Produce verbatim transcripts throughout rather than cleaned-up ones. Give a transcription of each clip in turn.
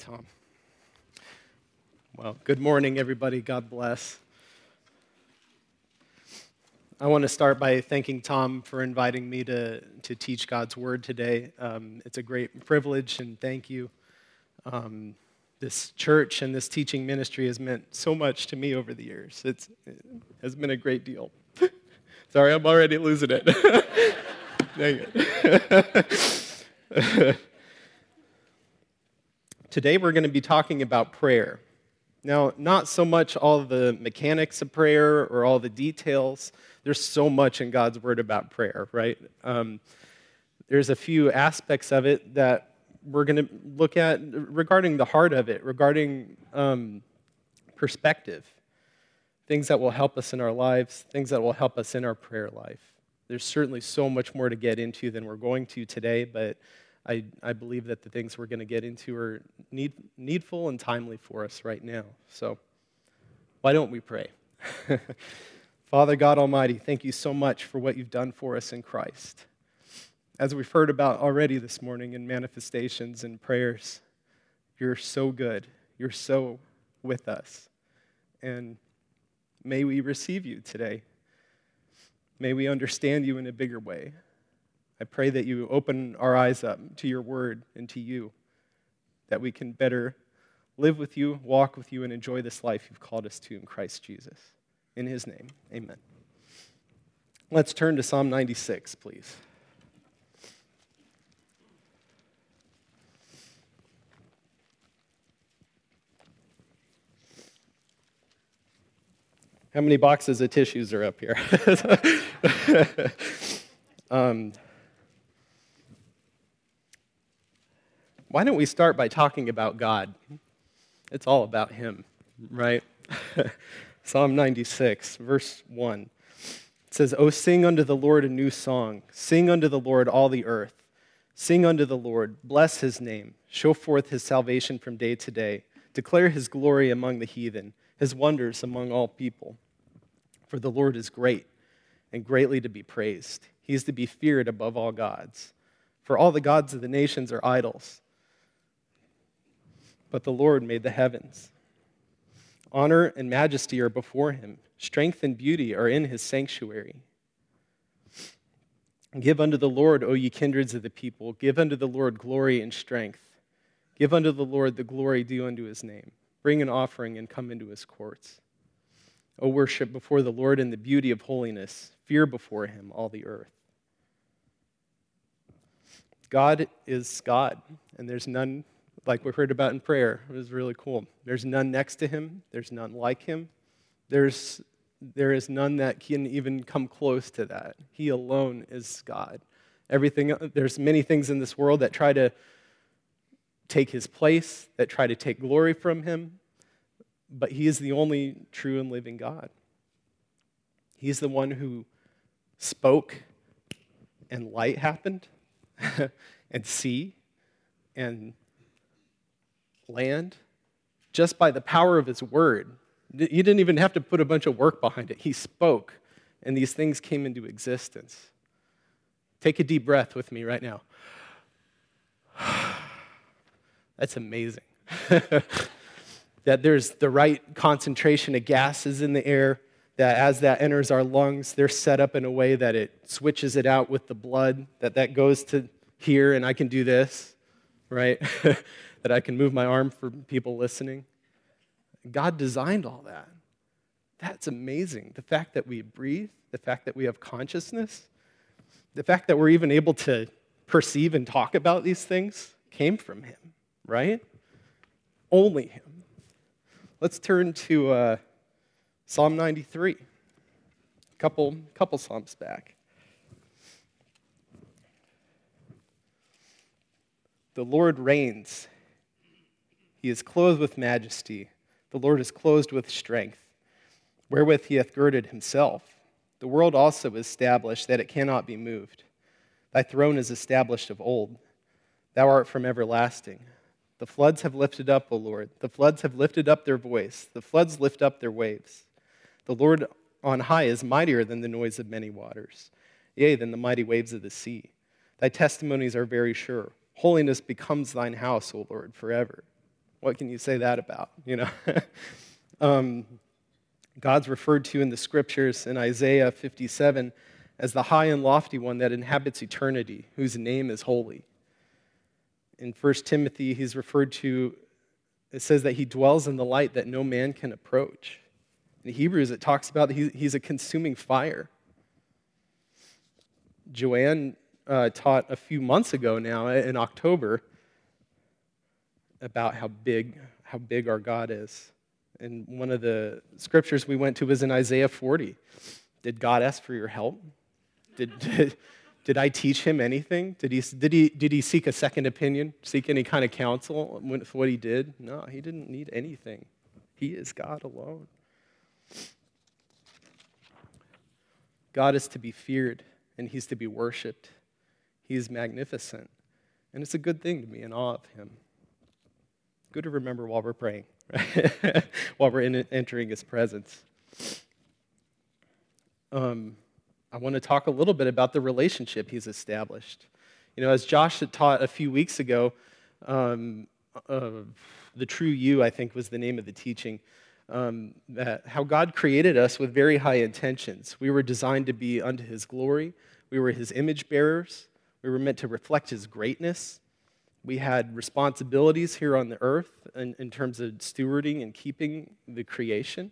Tom. Well, good morning, everybody. God bless. I want to start by thanking Tom for inviting me to, to teach God's Word today. Um, it's a great privilege, and thank you. Um, this church and this teaching ministry has meant so much to me over the years. It's, it has been a great deal. Sorry, I'm already losing it. Dang it. Today we're going to be talking about prayer. Now, not so much all the mechanics of prayer or all the details. There's so much in God's Word about prayer, right? Um, there's a few aspects of it that we're going to look at regarding the heart of it, regarding um, perspective, things that will help us in our lives, things that will help us in our prayer life. There's certainly so much more to get into than we're going to today, but I, I believe that the things we're going to get into are need, needful and timely for us right now. So why don't we pray? Father God Almighty, thank you so much for what you've done for us in Christ. As we've heard about already this morning in manifestations and prayers, you're so good. You're so with us. And may we receive you today. May we understand you in a bigger way. I pray that you open our eyes up to your word and to you, that we can better live with you, walk with you, and enjoy this life you've called us to in Christ Jesus. In his name, amen. Let's turn to Psalm ninety-six, please. How many boxes of tissues are up here? um, Why don't we start by talking about God? It's all about him, right? Psalm ninety-six, verse one. It says, "O sing unto the Lord a new song. Sing unto the Lord all the earth. Sing unto the Lord. Bless his name. Show forth his salvation from day to day. Declare his glory among the heathen, his wonders among all people. For the Lord is great and greatly to be praised. He is to be feared above all gods. For all the gods of the nations are idols, but the Lord made the heavens. Honor and majesty are before him. Strength and beauty are in his sanctuary. Give unto the Lord, O ye kindreds of the people. Give unto the Lord glory and strength. Give unto the Lord the glory due unto his name. Bring an offering and come into his courts. O worship before the Lord in the beauty of holiness. Fear before him all the earth." God is God, and there's none like we heard about in prayer. It was really cool. There's none next to him. There's none like him. There's, there is none that can even come close to that. He alone is God. Everything, there's many things in this world that try to take his place, that try to take glory from him, but he is the only true and living God. He's the one who spoke and light happened, and sea, and land, just by the power of his word. He didn't even have to put a bunch of work behind it. He spoke, and these things came into existence. Take a deep breath with me right now. That's amazing. That there's the right concentration of gases in the air, that as that enters our lungs, they're set up in a way that it switches it out with the blood, that that goes to here, and I can do this, right? That I can move my arm for people listening. God designed all that. That's amazing. The fact that we breathe, the fact that we have consciousness, the fact that we're even able to perceive and talk about these things came from him, right? Only him. Let's turn to uh, Psalm ninety-three, a couple, couple Psalms back. The Lord reigns. He is clothed with majesty. The Lord is clothed with strength, wherewith he hath girded himself. The world also is established, that it cannot be moved. Thy throne is established of old. Thou art from everlasting. The floods have lifted up, O Lord. The floods have lifted up their voice. The floods lift up their waves. The Lord on high is mightier than the noise of many waters, yea, than the mighty waves of the sea. Thy testimonies are very sure. Holiness becomes thine house, O Lord, forever. What can you say that about? You know, um, God's referred to in the scriptures in Isaiah fifty-seven as the high and lofty one that inhabits eternity, whose name is holy. In First Timothy, he's referred to, it says that he dwells in the light that no man can approach. In Hebrews, it talks about he, he's a consuming fire. Joanne uh, taught a few months ago now, in October, about how big, how big our God is. And one of the scriptures we went to was in Isaiah forty. Did God ask for your help? Did, did, did I teach him anything? Did he, did, he, did he seek a second opinion, seek any kind of counsel with what he did? No, he didn't need anything. He is God alone. God is to be feared, and he's to be worshiped. He is magnificent, and it's a good thing to be in awe of him. Good to remember while we're praying, right? While we're in, entering his presence. Um, I want to talk a little bit about the relationship he's established. You know, as Josh had taught a few weeks ago, um, uh, the true you, I think, was the name of the teaching, um, that how God created us with very high intentions. We were designed to be unto his glory. We were his image bearers. We were meant to reflect his greatness. We had responsibilities here on the earth in, in terms of stewarding and keeping the creation.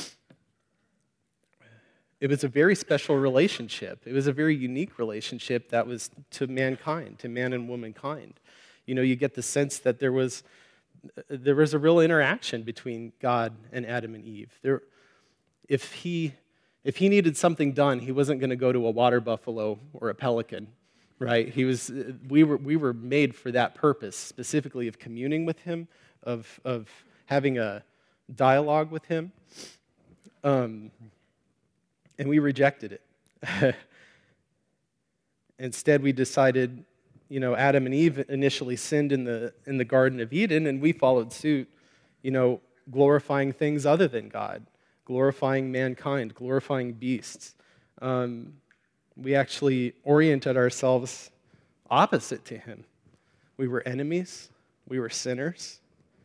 It was a very special relationship. It was a very unique relationship that was to mankind, to man and womankind. You know, you get the sense that there was there was a real interaction between God and Adam and Eve. There, if he if he needed something done, he wasn't going to go to a water buffalo or a pelican, right? He was we were we were made for that purpose, specifically of communing with him, of of having a dialogue with him. Um, And we rejected it. Instead, we decided, you know, Adam and Eve initially sinned in the in the Garden of Eden, and we followed suit, you know, glorifying things other than God, glorifying mankind, glorifying beasts. Um, we actually oriented ourselves opposite to him. We were enemies. We were sinners.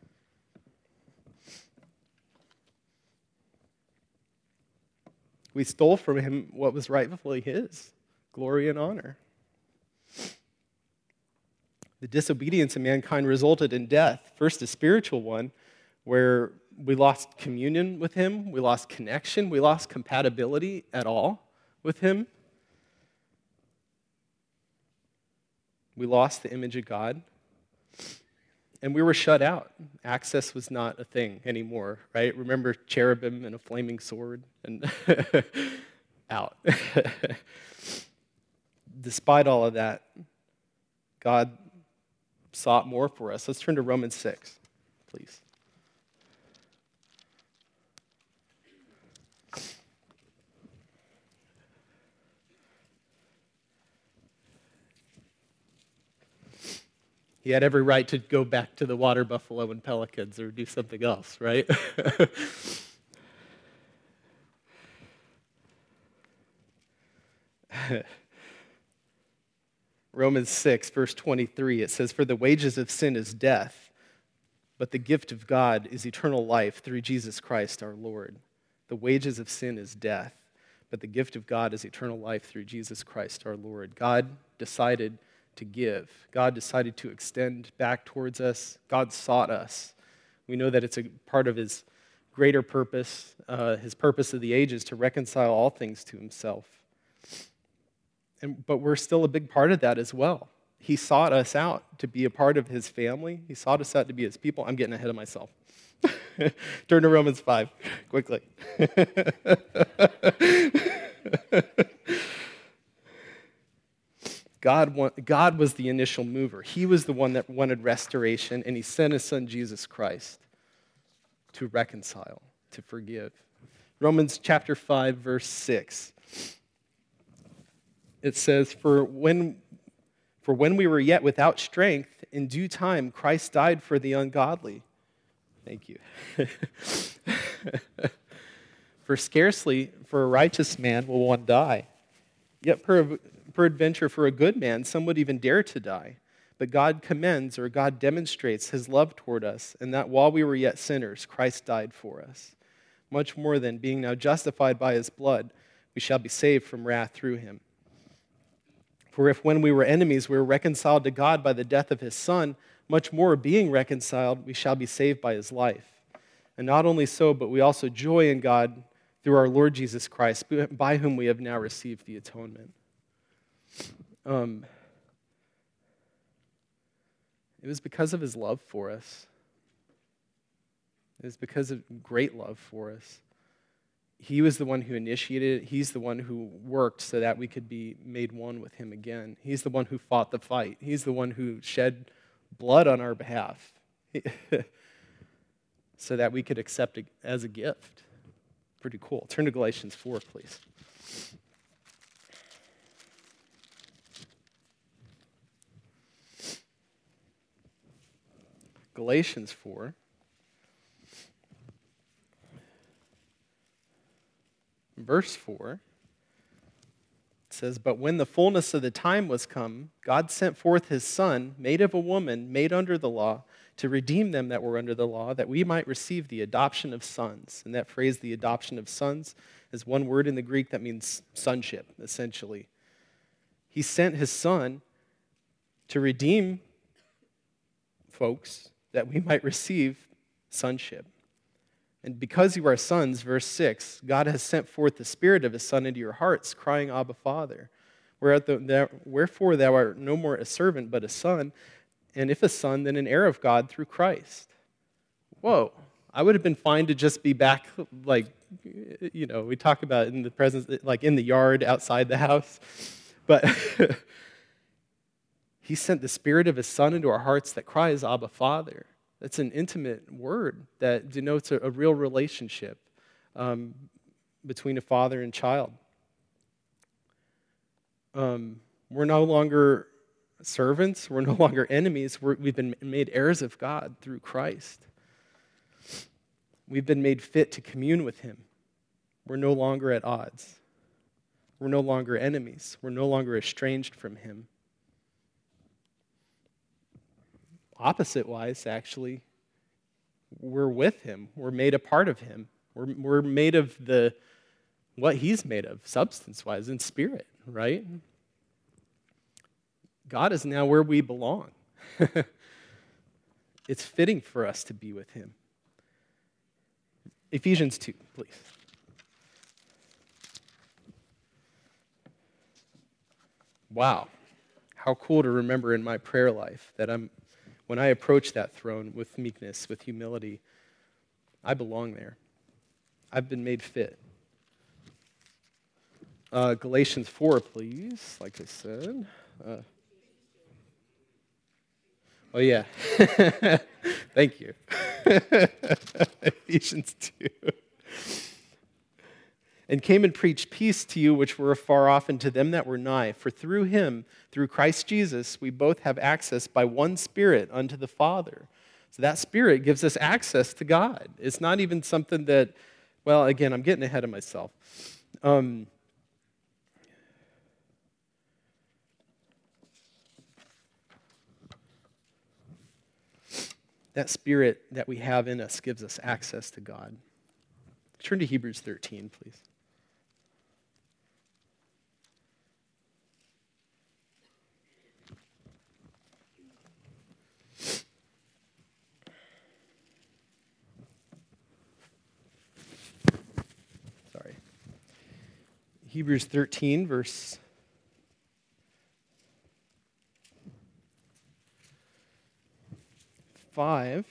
We stole from him what was rightfully his, glory and honor. The disobedience of mankind resulted in death. First, a spiritual one, where we lost communion with him, we lost connection, we lost compatibility at all with him. We lost the image of God. And we were shut out. Access was not a thing anymore, right? Remember cherubim and a flaming sword? And out. Despite all of that, God sought more for us. Let's turn to Romans six, please. He had every right to go back to the water buffalo and pelicans or do something else, right? Romans six, verse twenty-three, it says, "For the wages of sin is death, but the gift of God is eternal life through Jesus Christ our Lord." The wages of sin is death, but the gift of God is eternal life through Jesus Christ our Lord. God decided to give. God decided to extend back towards us. God sought us. We know that it's a part of his greater purpose, uh, his purpose of the ages, to reconcile all things to himself. And, but we're still a big part of that as well. He sought us out to be a part of his family. He sought us out to be his people. I'm getting ahead of myself. Turn to Romans five, quickly. God, want, God was the initial mover. He was the one that wanted restoration, and he sent his son, Jesus Christ, to reconcile, to forgive. Romans chapter five, verse six. It says, For when, for when we were yet without strength, in due time Christ died for the ungodly. Thank you. For scarcely for a righteous man will one die, yet per Peradventure, for a good man, some would even dare to die. But God commends, or God demonstrates his love toward us, and that while we were yet sinners, Christ died for us. Much more than, being now justified by his blood, we shall be saved from wrath through him. For if when we were enemies, we were reconciled to God by the death of his Son, much more, being reconciled, we shall be saved by his life. And not only so, but we also joy in God through our Lord Jesus Christ, by whom we have now received the atonement. Um, it was because of his love for us. It was because of great love for us. He was the one who initiated it. He's the one who worked so that we could be made one with him again. He's the one who fought the fight. He's the one who shed blood on our behalf so that we could accept it as a gift. Pretty cool. Turn to Galatians four, please. Galatians four. Verse four, it says, "But when the fullness of the time was come, God sent forth his Son, made of a woman, made under the law, to redeem them that were under the law, that we might receive the adoption of sons." And that phrase, the adoption of sons, is one word in the Greek that means sonship, essentially. He sent his Son to redeem folks that we might receive sonship. And because you are sons, verse six, God has sent forth the Spirit of his Son into your hearts, crying, Abba, Father. Wherefore thou art no more a servant, but a son, and if a son, then an heir of God through Christ. Whoa. I would have been fine to just be back, like, you know, we talk about in the presence, like in the yard, outside the house. But he sent the Spirit of his Son into our hearts that cries, Abba, Father. That's an intimate word that denotes a, a real relationship um, between a father and child. Um, we're no longer servants. We're no longer enemies. We're, we've been made heirs of God through Christ. We've been made fit to commune with him. We're no longer at odds. We're no longer enemies. We're no longer estranged from him. Opposite-wise, actually, we're with him. We're made a part of him. We're, we're made of the what he's made of, substance-wise, in spirit, right? God is now where we belong. It's fitting for us to be with him. Ephesians two, please. Wow. How cool to remember in my prayer life that I'm when I approach that throne with meekness, with humility, I belong there. I've been made fit. Uh, Galatians four, please, like I said. Uh, oh, yeah. Thank you. Ephesians two. "And came and preached peace to you which were afar off, and to them that were nigh. For through him, through Christ Jesus, we both have access by one Spirit unto the Father." So that Spirit gives us access to God. It's not even something that, well, again, I'm getting ahead of myself. Um, that Spirit that we have in us gives us access to God. Turn to Hebrews thirteen, please. Sorry. Hebrews thirteen, verse five.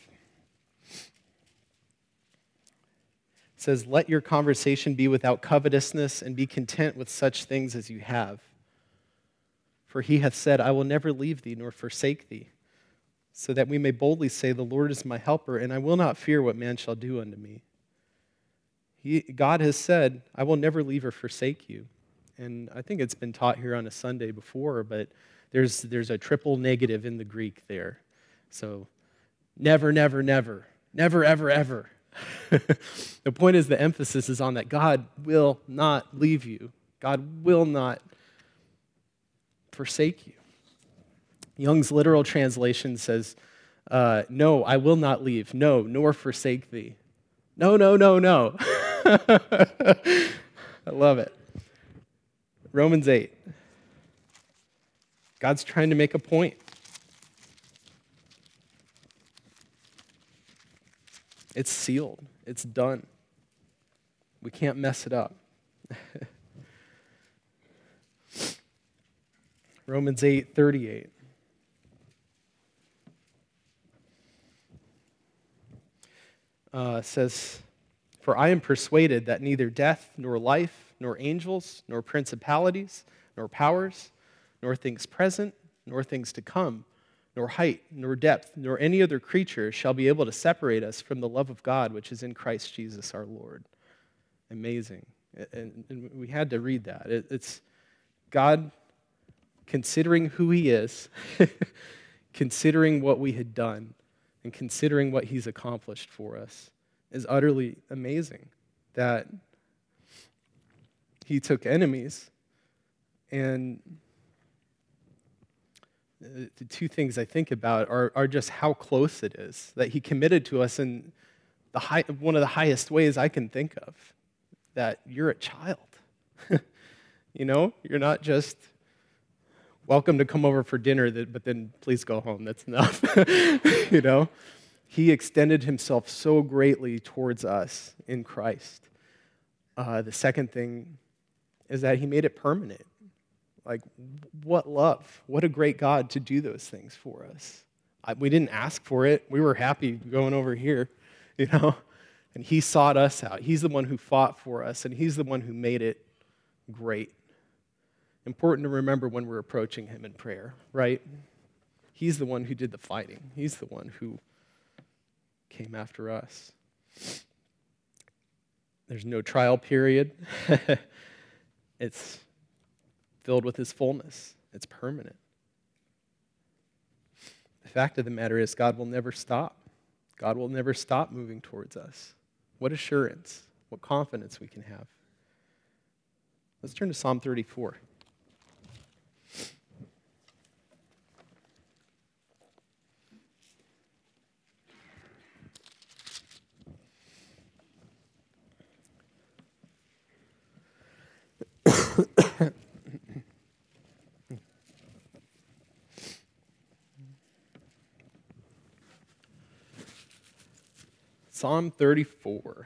It says, "Let your conversation be without covetousness, and be content with such things as you have. For he hath said, I will never leave thee nor forsake thee, so that we may boldly say, the Lord is my helper, and I will not fear what man shall do unto me." He, God has said, I will never leave or forsake you. And I think it's been taught here on a Sunday before, but there's, there's a triple negative in the Greek there. So, never, never, never, never, ever, ever. The point is the emphasis is on that God will not leave you. God will not forsake you. Young's literal translation says, uh, no, I will not leave, no, nor forsake thee. No, no, no, no. I love it. Romans eight. God's trying to make a point. It's sealed. It's done. We can't mess it up. Romans eight thirty-eight. Uh, says, for I am persuaded that neither death, nor life, nor angels, nor principalities, nor powers, nor things present, nor things to come, nor height, nor depth, nor any other creature shall be able to separate us from the love of God which is in Christ Jesus our Lord. Amazing. And, and we had to read that. It, it's God considering who he is, considering what we had done, and considering what he's accomplished for us is utterly amazing. That he took enemies, and the two things I think about are, are just how close it is, that he committed to us in the high, one of the highest ways I can think of, that you're a child. You know, you're not just welcome to come over for dinner, but then please go home. That's enough. You know, he extended himself so greatly towards us in Christ. Uh, the second thing is that he made it permanent. Like, what love. What a great God to do those things for us. I, we didn't ask for it. We were happy going over here, you know, and he sought us out. He's the one who fought for us, and he's the one who made it great. Important to remember when we're approaching him in prayer, right? He's the one who did the fighting. He's the one who came after us. There's no trial period. It's filled with his fullness. It's permanent. The fact of the matter is, God will never stop. God will never stop moving towards us. What assurance, what confidence we can have. Let's turn to Psalm thirty-four. Psalm thirty-four,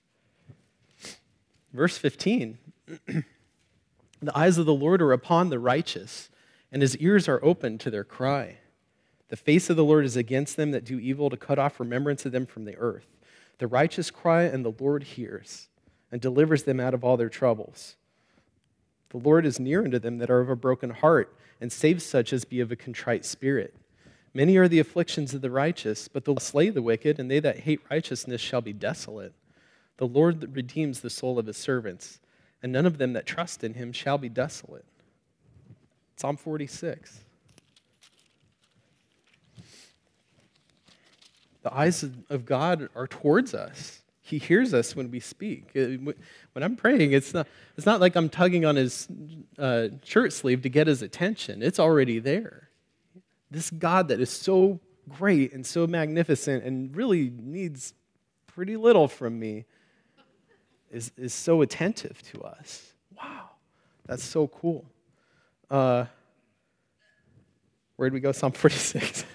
verse fifteen. The eyes of the Lord are upon the righteous, and his ears are open to their cry. The face of the Lord is against them that do evil, to cut off remembrance of them from the earth. The righteous cry, and the Lord hears, and delivers them out of all their troubles. The Lord is near unto them that are of a broken heart, and saves such as be of a contrite spirit. Many are the afflictions of the righteous, but the Lord slay the wicked, and they that hate righteousness shall be desolate. The Lord redeems the soul of his servants, and none of them that trust in him shall be desolate. Psalm forty-six. The eyes of God are towards us. He hears us when we speak. When I'm praying, it's not, it's not like I'm tugging on his uh, shirt sleeve to get his attention. It's already there. This God that is so great and so magnificent and really needs pretty little from me is, is so attentive to us. Wow, that's so cool. Uh, where did we go? Psalm forty-six.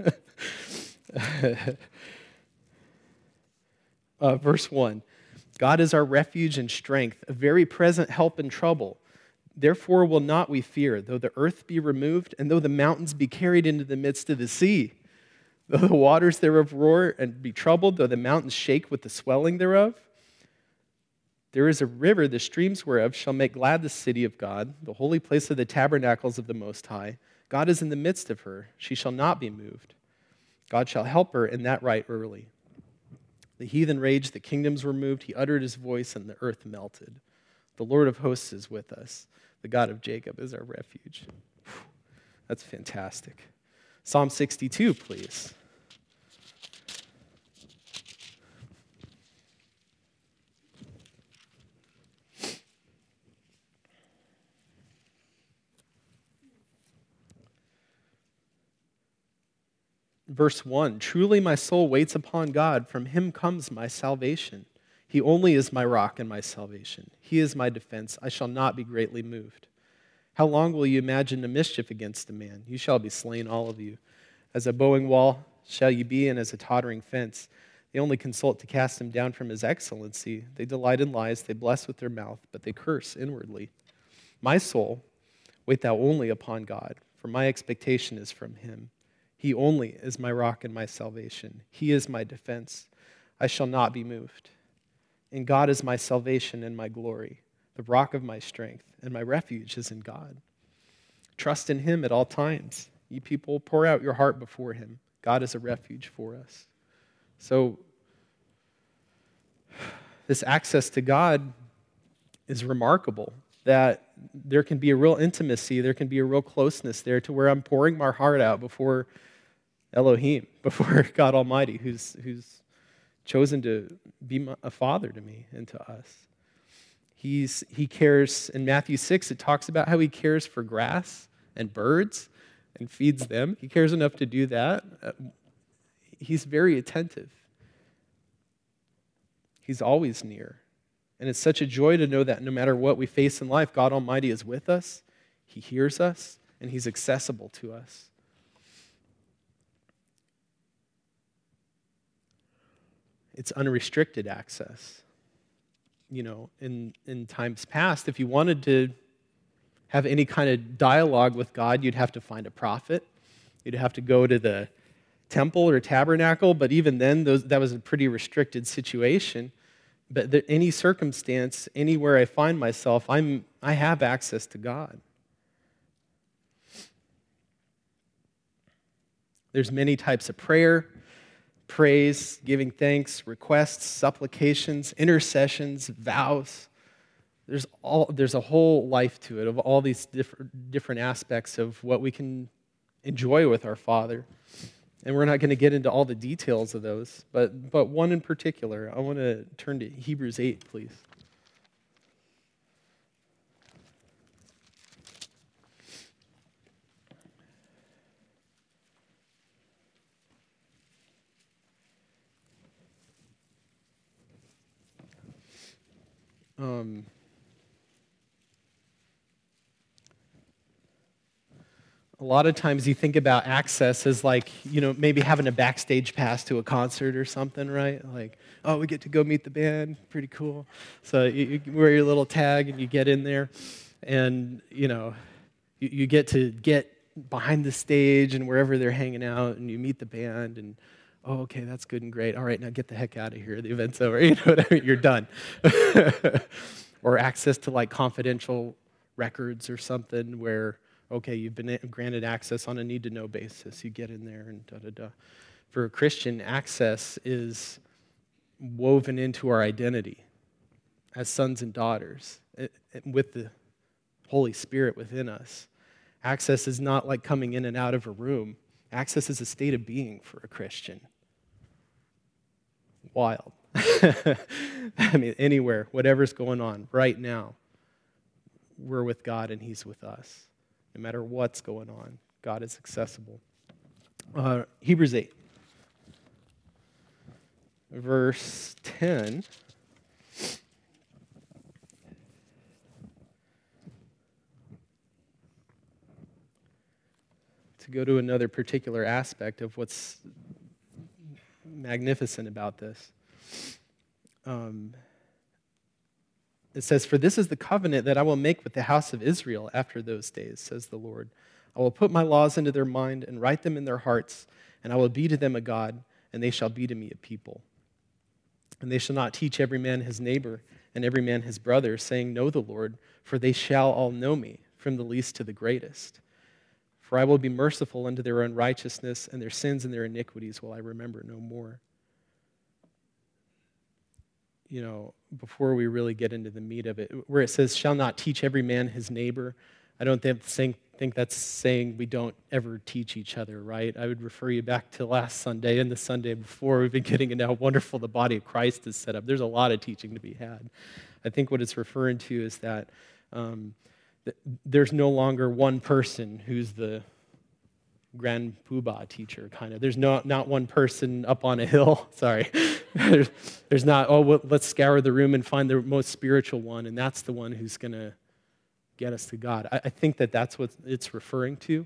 uh, verse one. God is our refuge and strength, a very present help in trouble. Therefore will not we fear, though the earth be removed, and though the mountains be carried into the midst of the sea. Though the waters thereof roar and be troubled, though the mountains shake with the swelling thereof. There is a river, the streams whereof shall make glad the city of God, the holy place of the tabernacles of the Most High. God is in the midst of her. She shall not be moved. God shall help her in that right early. The heathen raged, the kingdoms were moved. He uttered his voice, and the earth melted. The Lord of hosts is with us. The God of Jacob is our refuge. That's fantastic. Psalm sixty-two, please. verse one, truly my soul waits upon God. From him comes my salvation. He only is my rock and my salvation. He is my defense. I shall not be greatly moved. How long will you imagine a mischief against a man? You shall be slain, all of you. As a bowing wall shall you be, and as a tottering fence. They only consult to cast him down from his excellency. They delight in lies. They bless with their mouth, but they curse inwardly. My soul, wait thou only upon God, for my expectation is from him. He only is my rock and my salvation. He is my defense. I shall not be moved. And God is my salvation and my glory, the rock of my strength, and my refuge is in God. Trust in him at all times. Ye people, pour out your heart before him. God is a refuge for us. So, this access to God is remarkable, that there can be a real intimacy, there can be a real closeness there to where I'm pouring my heart out before Elohim, before God Almighty, who's, who's chosen to be my, a father to me and to us. He's, he cares, in Matthew six, it talks about how he cares for grass and birds and feeds them. He cares enough to do that. Uh, he's very attentive. He's always near. And it's such a joy to know that no matter what we face in life, God Almighty is with us, he hears us, and he's accessible to us. It's unrestricted access. You know, in, in times past, if you wanted to have any kind of dialogue with God, you'd have to find a prophet. You'd have to go to the temple or tabernacle, but even then, those, that was a pretty restricted situation. But there, any circumstance, anywhere I find myself, I'm, I have access to God. There's many types of prayer, praise, giving thanks, requests, supplications, intercessions, vows. There's all there's a whole life to it of all these different different aspects of what we can enjoy with our Father. And we're not going to get into all the details of those, but but one in particular, I want to turn to Hebrews eight, please. Um, a lot of times you think about access as like, you know, maybe having a backstage pass to a concert or something, right? Like, oh, we get to go meet the band, pretty cool. So you, you wear your little tag and you get in there and, you know, you, you get to get behind the stage and wherever they're hanging out and you meet the band and, oh, okay, that's good and great. All right, now get the heck out of here. The event's over. You know what I mean? You're done. Or access to like confidential records or something where, okay, you've been granted access on a need-to-know basis. You get in there and da-da-da. For a Christian, access is woven into our identity as sons and daughters with the Holy Spirit within us. Access is not like coming in and out of a room. Access is a state of being for a Christian. Wild. I mean, anywhere, whatever's going on right now, we're with God and he's with us. No matter what's going on, God is accessible. Uh, Hebrews eight, verse ten. To go to another particular aspect of what's magnificent about this. Um, it says, "For this is the covenant that I will make with the house of Israel after those days, says the Lord. I will put my laws into their mind and write them in their hearts, and I will be to them a God, and they shall be to me a people. And they shall not teach every man his neighbor and every man his brother, saying, Know the Lord, for they shall all know me, from the least to the greatest. For I will be merciful unto their unrighteousness, and their sins and their iniquities will I remember no more." You know, before we really get into the meat of it, where it says, shall not teach every man his neighbor, I don't think, think that's saying we don't ever teach each other, right? I would refer you back to last Sunday and the Sunday before. We've been getting into how wonderful the body of Christ is set up. There's a lot of teaching to be had. I think what it's referring to is that um, there's no longer one person who's the grand poobah teacher, kind of. There's not, not one person up on a hill, sorry. there's, there's not, oh, well, let's scour the room and find the most spiritual one, and that's the one who's going to get us to God. I, I think that that's what it's referring to.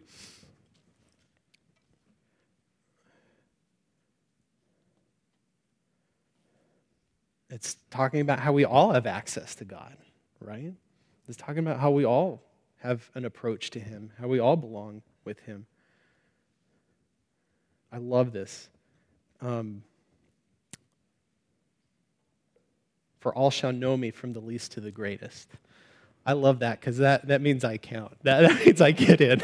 It's talking about how we all have access to God, right? It's talking about how we all have an approach to him, how we all belong with him. I love this. Um, For all shall know me from the least to the greatest. I love that because that, that means I count. That, that means I get in.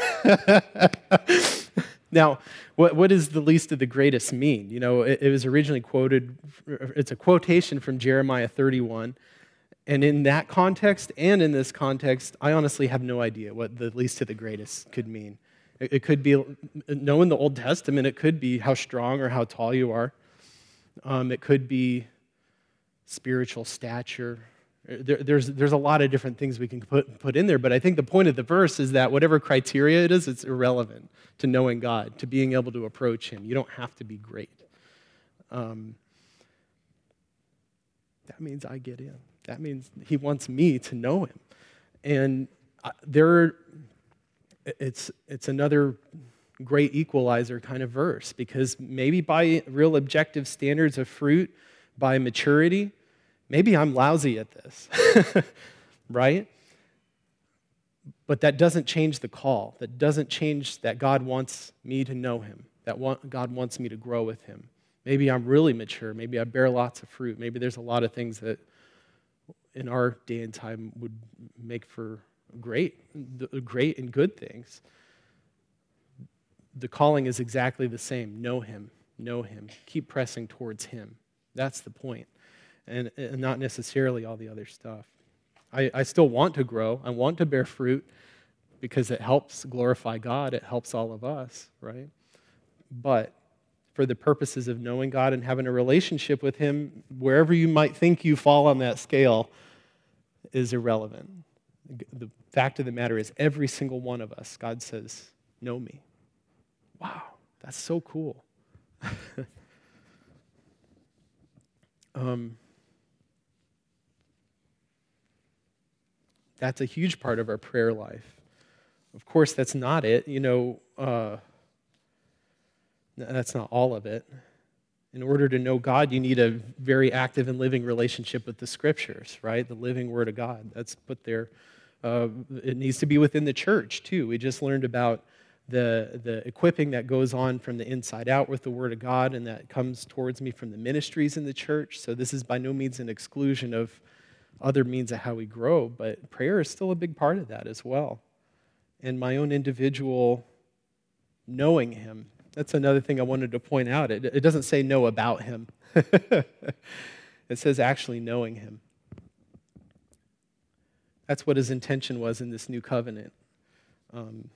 Now, what, what does the least of the greatest mean? You know, it, it was originally quoted, it's a quotation from Jeremiah thirty-one. And in that context and in this context, I honestly have no idea what the least of the greatest could mean. It, it could be, knowing the Old Testament, it could be how strong or how tall you are. Um, it could be spiritual stature. There, there's, there's a lot of different things we can put, put in there, but I think the point of the verse is that whatever criteria it is, it's irrelevant to knowing God, to being able to approach him. You don't have to be great. Um, that means I get in. That means he wants me to know him. And there, it's, it's another great equalizer kind of verse, because maybe by real objective standards of fruit, by maturity, maybe I'm lousy at this, right? But that doesn't change the call. That doesn't change that God wants me to know him, that God wants me to grow with him. Maybe I'm really mature. Maybe I bear lots of fruit. Maybe there's a lot of things that in our day and time would make for great, great and good things. The calling is exactly the same. Know him, know him. Keep pressing towards him. That's the point. And, and not necessarily all the other stuff. I, I still want to grow. I want to bear fruit because it helps glorify God. It helps all of us, right? But for the purposes of knowing God and having a relationship with him, wherever you might think you fall on that scale is irrelevant. The fact of the matter is, every single one of us, God says, know me. Wow, that's so cool. um, that's a huge part of our prayer life. Of course, that's not it. You know, uh, that's not all of it. In order to know God, you need a very active and living relationship with the Scriptures, right? The living Word of God. That's put there. Uh, it needs to be within the church, too. We just learned about the, the equipping that goes on from the inside out with the Word of God, and that comes towards me from the ministries in the church. So this is by no means an exclusion of other means of how we grow, but prayer is still a big part of that as well. And my own individual knowing him. That's another thing I wanted to point out. It, it doesn't say know about him. It says actually knowing him. That's what his intention was in this new covenant. Um,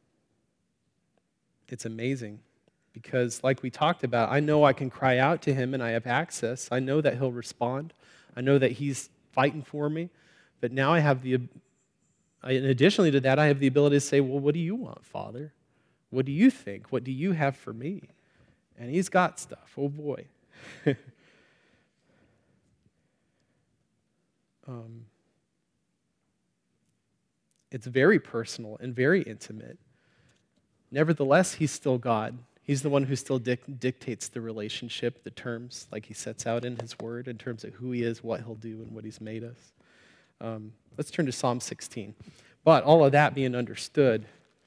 it's amazing because, like we talked about, I know I can cry out to him and I have access. I know that he'll respond. I know that he's fighting for me. But now I have the, and additionally to that, I have the ability to say, well, what do you want, Father? What do you think? What do you have for me? And he's got stuff. Oh, boy. um, it's very personal and very intimate. Nevertheless, he's still God. He's the one who still dic- dictates the relationship, the terms, like he sets out in his word, in terms of who he is, what he'll do, and what he's made us. Um, let's turn to Psalm sixteen. But all of that being understood,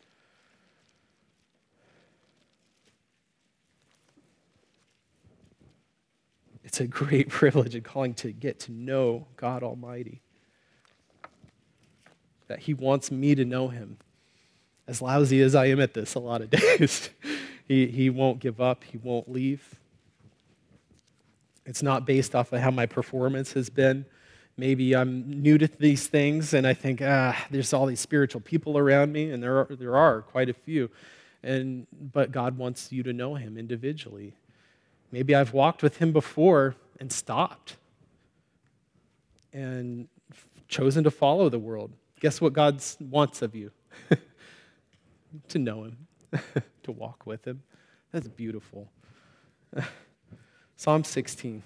it's a great privilege and calling to get to know God Almighty. That he wants me to know him. As lousy as I am at this a lot of days, he, he won't give up. He won't leave. It's not based off of how my performance has been. Maybe I'm new to these things and I think, ah, there's all these spiritual people around me, and there are, there are quite a few. And but God wants you to know him individually. Maybe I've walked with him before and stopped and chosen to follow the world. Guess what God wants of you? To know him. to walk with him. That's beautiful. Psalm sixteen.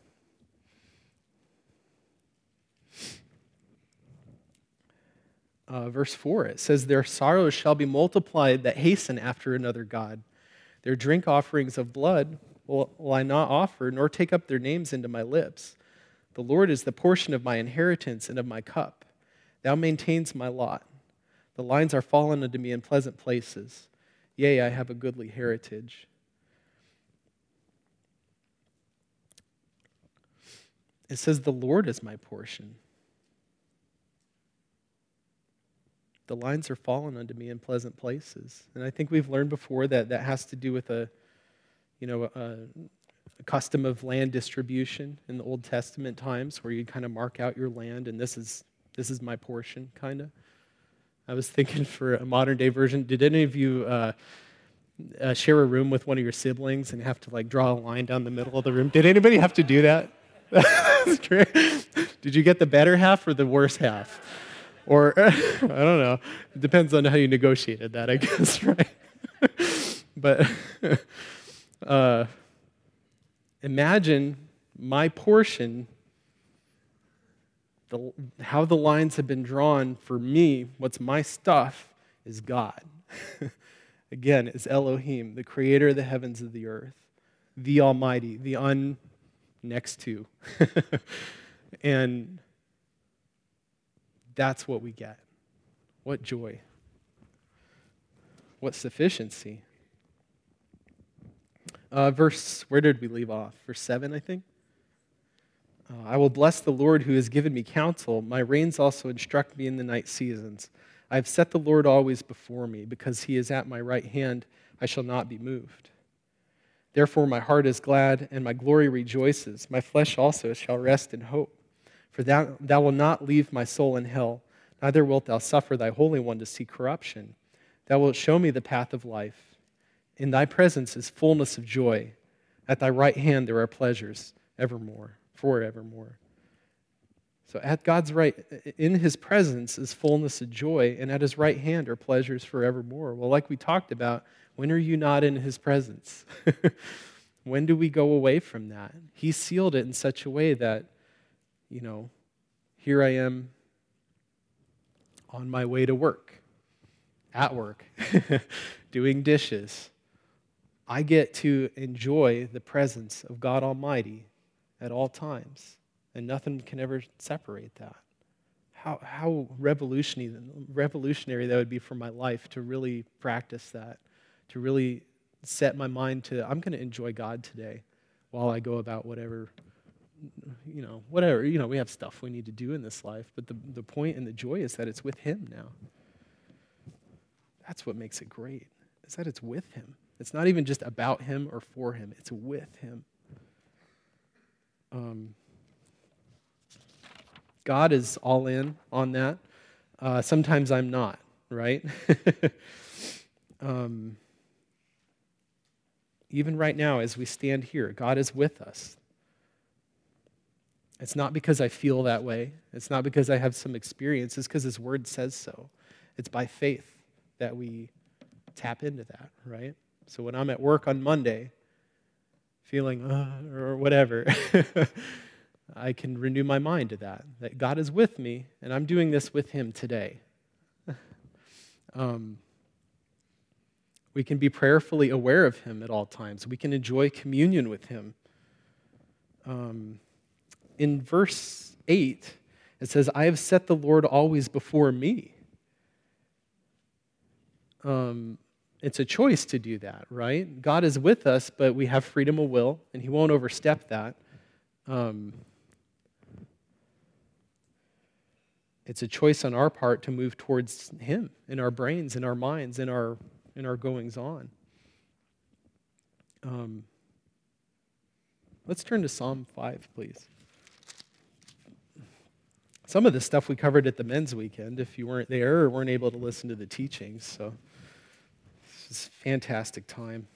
Uh, verse four, it says, their sorrows shall be multiplied that hasten after another God. Their drink offerings of blood will, will I not offer, nor take up their names into my lips. The Lord is the portion of my inheritance and of my cup. Thou maintains my lot. The lines are fallen unto me in pleasant places. Yea, I have a goodly heritage. It says, the Lord is my portion. The lines are fallen unto me in pleasant places. And I think we've learned before that that has to do with a, you know, a, a custom of land distribution in the Old Testament times where you kind of mark out your land and this is this is my portion, kind of. I was thinking for a modern day version, did any of you uh, uh, share a room with one of your siblings and have to like draw a line down the middle of the room? Did anybody have to do that? That's great. Did you get the better half or the worse half? Or, I don't know. It depends on how you negotiated that, I guess, right? But uh, imagine my portion, the, how the lines have been drawn for me, what's my stuff, is God. Again, is Elohim, the creator of the heavens and the earth, the Almighty, the un next to. And that's what we get. What joy. What sufficiency. Uh, verse, where did we leave off? Verse seven, I think. Uh, I will bless the Lord who has given me counsel. My reins also instruct me in the night seasons. I have set the Lord always before me. Because he is at my right hand, I shall not be moved. Therefore my heart is glad, and my glory rejoices. My flesh also shall rest in hope. For thou, thou wilt not leave my soul in hell, neither wilt thou suffer thy Holy One to see corruption. Thou wilt show me the path of life. In thy presence is fullness of joy. At thy right hand there are pleasures evermore, forevermore. So at God's right, in his presence is fullness of joy, and at his right hand are pleasures forevermore. Well, like we talked about, when are you not in his presence? When do we go away from that? He sealed it in such a way that, you know, here I am on my way to work, at work, doing dishes. I get to enjoy the presence of God Almighty at all times, and nothing can ever separate that. How, how revolutionary, revolutionary that would be for my life to really practice that, to really set my mind to, I'm going to enjoy God today while I go about whatever, you know, whatever, you know, we have stuff we need to do in this life, but the, the point and the joy is that it's with him now. That's what makes it great, is that it's with him. It's not even just about him or for him, it's with him. Um, God is all in on that. Uh, sometimes I'm not, right? um, even right now as we stand here, God is with us. It's not because I feel that way. It's not because I have some experience. It's because his word says so. It's by faith that we tap into that, right? So when I'm at work on Monday, feeling, uh, or whatever, I can renew my mind to that, that God is with me, and I'm doing this with him today. um, we can be prayerfully aware of him at all times. We can enjoy communion with him. Um, in verse eight, it says, I have set the Lord always before me. Um, it's a choice to do that, right? God is with us, but we have freedom of will, and he won't overstep that. Um, it's a choice on our part to move towards him in our brains, in our minds, in our in our goings on. Um, let's turn to Psalm five, please. Some of the stuff we covered at the men's weekend, if you weren't there or weren't able to listen to the teachings, so it's a fantastic time.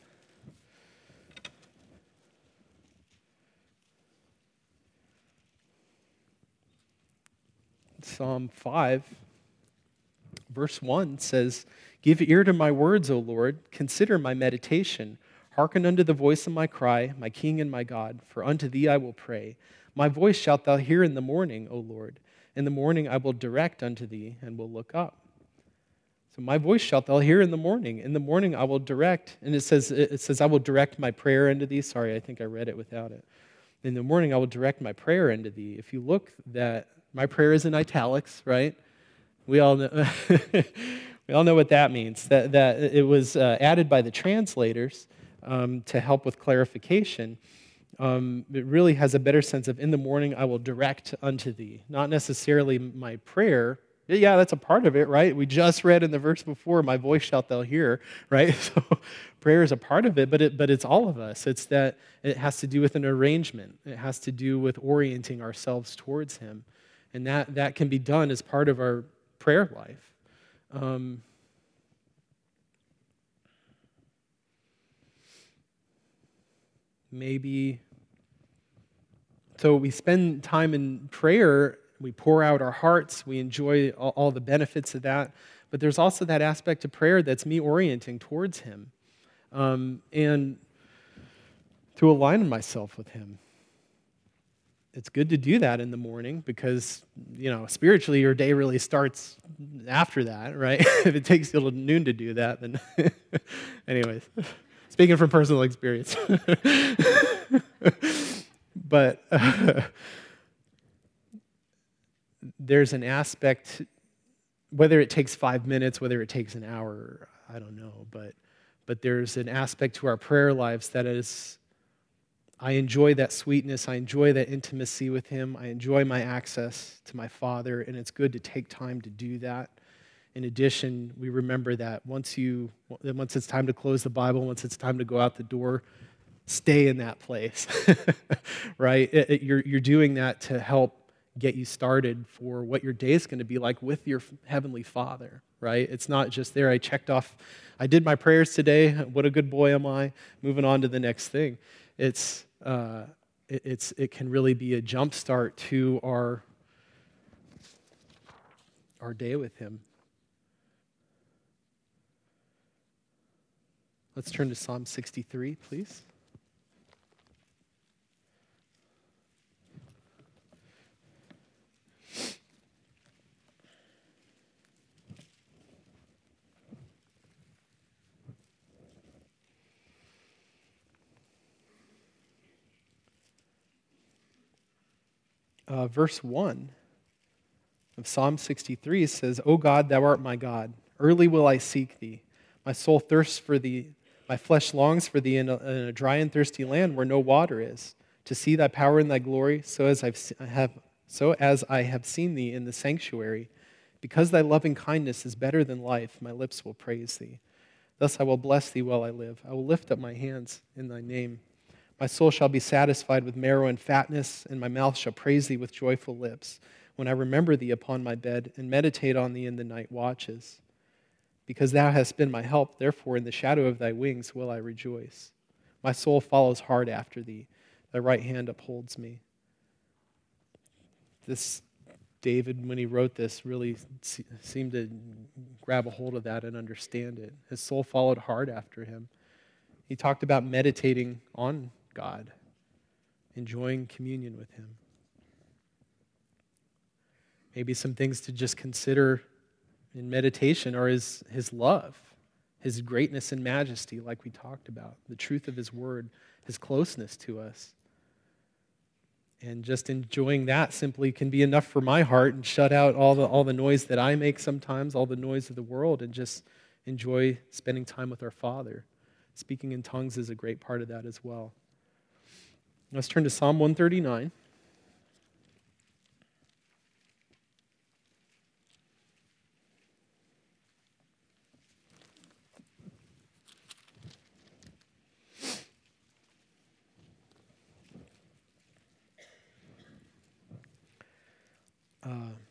Psalm five, verse one says, "Give ear to my words, O Lord. Consider my meditation. Hearken unto the voice of my cry, my King and my God, for unto thee I will pray. My voice shalt thou hear in the morning, O Lord. In the morning I will direct unto thee and will look up." So my voice shalt thou hear in the morning. In the morning I will direct. And it says, it says, I will direct my prayer unto thee. Sorry, I think I read it without it. In the morning I will direct my prayer unto thee. If you look, that my prayer is in italics, right? We all know, we all know what that means. That, that it was uh, added by the translators um, to help with clarification. Um, it really has a better sense of, in the morning I will direct unto thee. Not necessarily my prayer. Yeah, that's a part of it, right? We just read in the verse before, my voice shalt thou hear, right? So prayer is a part of it, but it, but it's all of us. It's that it has to do with an arrangement. It has to do with orienting ourselves towards him. And that, that can be done as part of our prayer life. Um, maybe, so we spend time in prayer. We pour out our hearts. We enjoy all, all the benefits of that. But there's also that aspect of prayer that's me orienting towards him um, and to align myself with him. It's good to do that in the morning because, you know, spiritually your day really starts after that, right? If it takes you till noon to do that, then anyways, speaking from personal experience. But uh, there's an aspect, whether it takes five minutes, whether it takes an hour, I don't know, but but there's an aspect to our prayer lives that is, I enjoy that sweetness, I enjoy that intimacy with him, I enjoy my access to my Father, and it's good to take time to do that. In addition, we remember that once you, once it's time to close the Bible, once it's time to go out the door, stay in that place, right? It, it, you're, you're doing that to help get you started for what your day is going to be like with your Heavenly Father, right? It's not just there, I checked off, I did my prayers today, what a good boy am I, moving on to the next thing. It's, uh, it, it's, it can really be a jump start to our, our day with him. Let's turn to Psalm sixty-three, please. Uh, verse one of Psalm sixty-three says, "O God, thou art my God. Early will I seek thee. My soul thirsts for thee. My flesh longs for thee in a, in a dry and thirsty land where no water is, to see thy power and thy glory, so as I've, I have, so as I have seen thee in the sanctuary. Because thy loving kindness is better than life, my lips will praise thee. Thus I will bless thee while I live. I will lift up my hands in thy name. My soul shall be satisfied with marrow and fatness, and my mouth shall praise thee with joyful lips, when I remember thee upon my bed and meditate on thee in the night watches. Because thou hast been my help, therefore in the shadow of thy wings will I rejoice. My soul follows hard after thee. Thy right hand upholds me." This, David, when he wrote this, really seemed to grab a hold of that and understand it. His soul followed hard after him. He talked about meditating on God, enjoying communion with him. Maybe some things to just consider in meditation are his, his love, his greatness and majesty, like we talked about, the truth of his word, his closeness to us. And just enjoying that simply can be enough for my heart and shut out all the all the noise that I make sometimes, all the noise of the world, and just enjoy spending time with our Father. Speaking in tongues is a great part of that as well. Let's turn to Psalm one thirty-nine. Uh,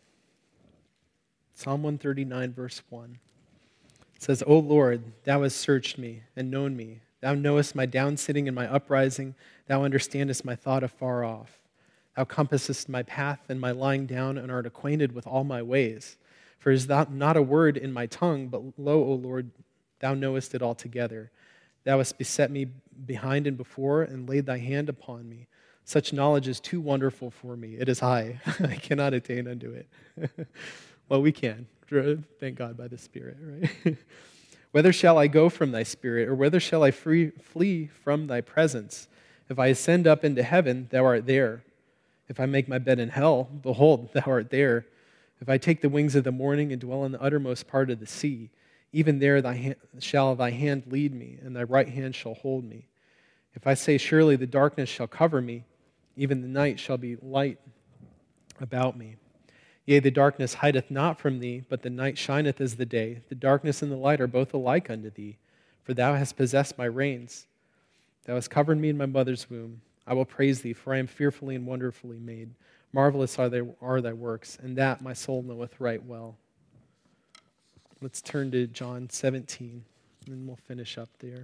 Psalm one thirty-nine, verse one. It says, "O Lord, thou hast searched me and known me. Thou knowest my downsitting and my uprising. Thou understandest my thought afar off. Thou compassest my path and my lying down, and art acquainted with all my ways. For is that not a word in my tongue, but lo, O Lord, thou knowest it altogether. Thou hast beset me behind and before, and laid thy hand upon me. Such knowledge is too wonderful for me. It is high. I cannot attain unto it. Well, we can. Thank God by the Spirit, right? Whither shall I go from thy Spirit, or whither shall I free, flee from thy presence? If I ascend up into heaven, thou art there. If I make my bed in hell, behold, thou art there. If I take the wings of the morning and dwell in the uttermost part of the sea, even there thy hand, shall thy hand lead me, and thy right hand shall hold me. If I say, surely the darkness shall cover me, even the night shall be light about me. Yea, the darkness hideth not from thee, but the night shineth as the day. The darkness and the light are both alike unto thee, for thou hast possessed my reins. Thou hast covered me in my mother's womb. I will praise thee, for I am fearfully and wonderfully made. Marvelous are thy, are thy works, and that my soul knoweth right well. Let's turn to John seventeen, and we'll finish up there.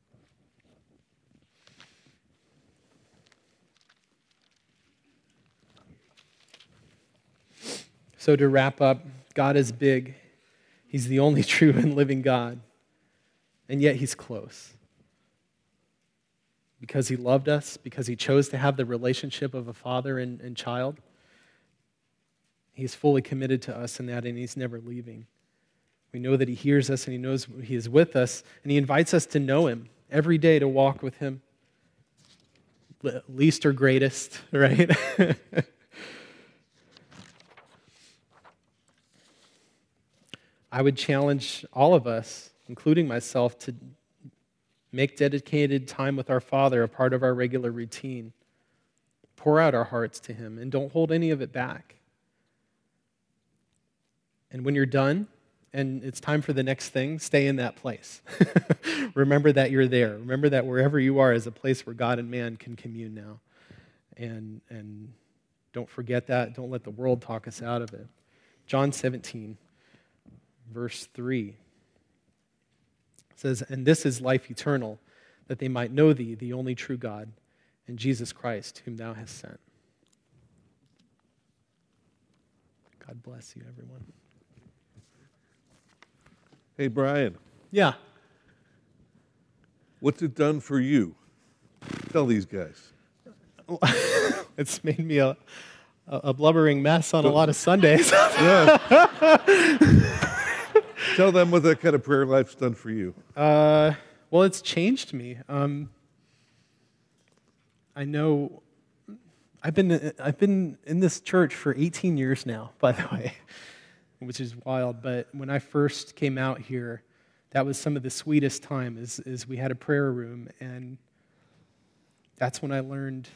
So to wrap up, God is big. He's the only true and living God, and yet he's close. Because he loved us, because he chose to have the relationship of a father and, and child, he's fully committed to us in that, and he's never leaving. We know that he hears us, and he knows he is with us, and he invites us to know him every day, to walk with him. Least or greatest, right? I would challenge all of us, including myself, to make dedicated time with our Father a part of our regular routine. Pour out our hearts to him, and don't hold any of it back. And when you're done, and it's time for the next thing, stay in that place. Remember that you're there. Remember that wherever you are is a place where God and man can commune now. And, and don't forget that. Don't let the world talk us out of it. John seventeen, verse three. It says, and this is life eternal, that they might know thee, the only true God, and Jesus Christ, whom thou hast sent. God bless you, everyone. Hey, Brian. Yeah. What's it done for you? Tell these guys. It's made me a, a blubbering mess on a lot of Sundays. Yeah. Tell them what that kind of prayer life's done for you. Uh, well, it's changed me. Um, I know I've been I've been in this church for eighteen years now, by the way, which is wild. But when I first came out here, that was some of the sweetest time. Is is we had a prayer room, and that's when I learned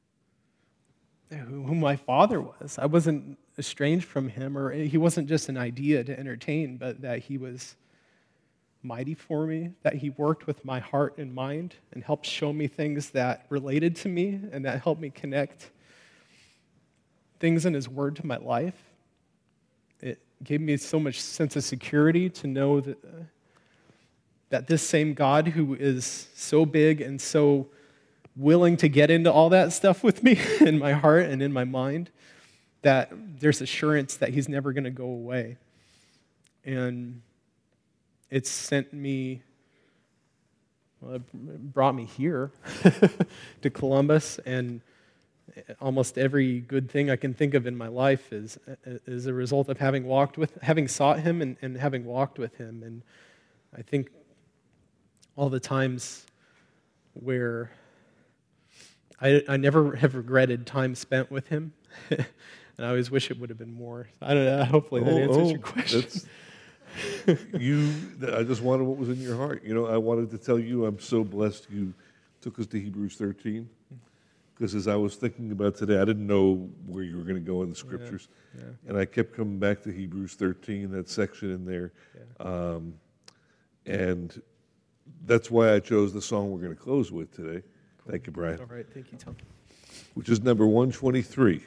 who my Father was. I wasn't estranged from him, or he wasn't just an idea to entertain, but that he was mighty for me, that he worked with my heart and mind and helped show me things that related to me and that helped me connect things in his word to my life. It gave me so much sense of security to know that, uh, that this same God who is so big and so willing to get into all that stuff with me in my heart and in my mind, that there's assurance that he's never going to go away. And it's sent me, well, it brought me here to Columbus, and almost every good thing I can think of in my life is, is a result of having walked with, having sought him and, and having walked with him. And I think all the times where I, I never have regretted time spent with him, and I always wish it would have been more. I don't know. Hopefully that oh, answers oh, your question. you, I just wanted what was in your heart. You know, I wanted to tell you I'm so blessed you took us to Hebrews thirteen, because as I was thinking about today, I didn't know where you were going to go in the scriptures, yeah, yeah. and I kept coming back to Hebrews thirteen, that section in there, Yeah. um, and that's why I chose the song we're going to close with today. Cool. Thank you, Brian. All right, thank you, Tom. Which is number one twenty-three.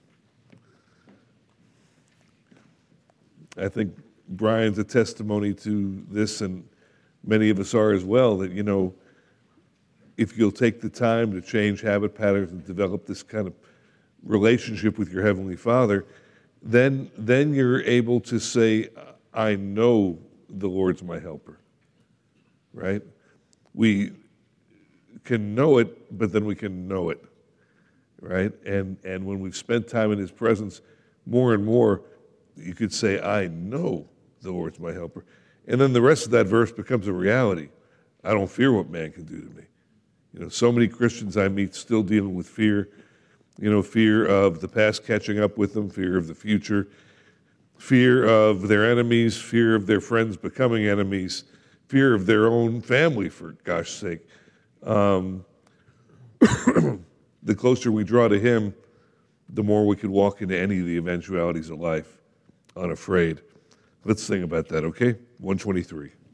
I think Brian's a testimony to this, and many of us are as well, that, you know, if you'll take the time to change habit patterns and develop this kind of relationship with your Heavenly Father, then then you're able to say, I know the Lord's my helper, right? We can know it, but then we can know it, right? And and when we've spent time in his presence more and more, you could say, I know the Lord's my helper. And then the rest of that verse becomes a reality. I don't fear what man can do to me. You know, so many Christians I meet still dealing with fear, you know, fear of the past catching up with them, fear of the future, fear of their enemies, fear of their friends becoming enemies, fear of their own family, for gosh sake. Um, the closer we draw to him, the more we could walk into any of the eventualities of life unafraid. Let's sing about that, okay? one twenty-three.